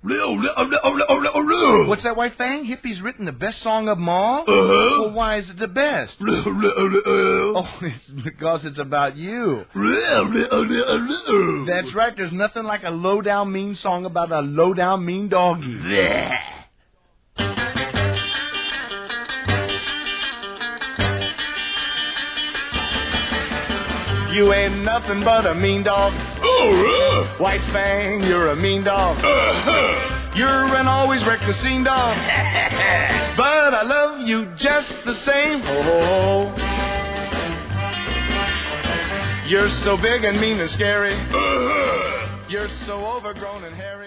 What's that, White Fang? Hippie's written the best song of them all? Well, why is it the best? Oh, it's because it's about you. That's right. There's nothing like a low-down mean song about a low-down mean doggy. You ain't nothing but a mean dog. White Fang, you're a mean dog. You're an always wreck the scene dog. But I love you just the same. Oh. You're so big and mean and scary. You're so overgrown and hairy.